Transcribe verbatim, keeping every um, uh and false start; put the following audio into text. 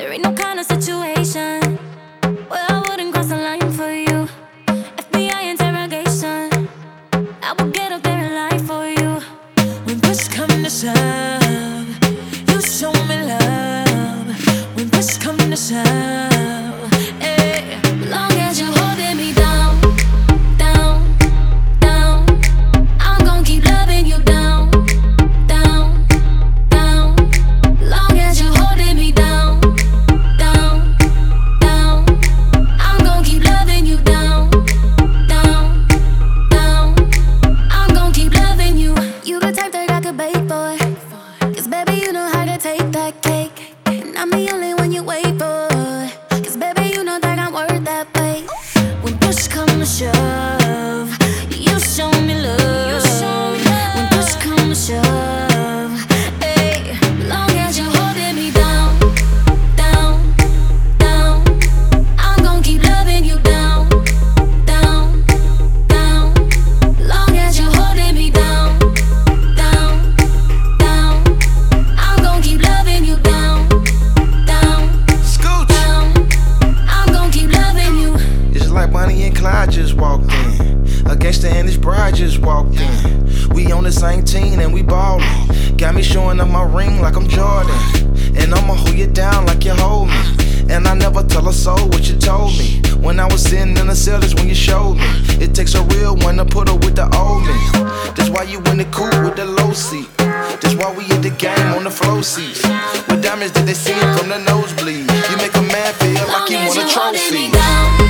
There ain't no kind of situation where I wouldn't cross the line for you. F B I interrogation, I would get up there and lie for you. When push come to shove, you show me love. When push come to shove, eh. Long as you're holding me down, down, down, I'm gon' keep loving you down, down, down. Long as you're holding me down, down, down, I'm gon' keep loving you down, down, down. I'm gon' keep loving you. You the type that I could bait for, 'cause baby you know how to take that cake, and I'm the only one you wait for. 'Cause baby you know that I'm worth that wait. When push come to shove, you show me love. When push come to shove, hey. Long as you're holding me down, down, down, I'm gon' keep loving you down, down, down. Long as you're holding me down, down, down, I'm gon' keep loving you down, down, Scooch. down. I'm gon' keep loving you. It's like Bonnie and Clyde just walked in. A gangster and his bride just walked in. We on the same team and we ballin'. Got me showing up my ring like I'm Jordan. And I'ma hold you down like you hold me. And I never tell a soul what you told me. When I was sitting in the cell, that's when you showed me. It takes a real one to put her with the old me. That's why you in the coupe with the low seat. That's why we in the game on the flow seats. With diamonds that they see from the nosebleed. You make a man feel like he Long as won a you're holding me trophy. down,